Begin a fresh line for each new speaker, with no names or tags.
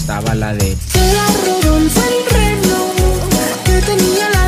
gustaba la de...
Era Rodolfo el reno que tenía la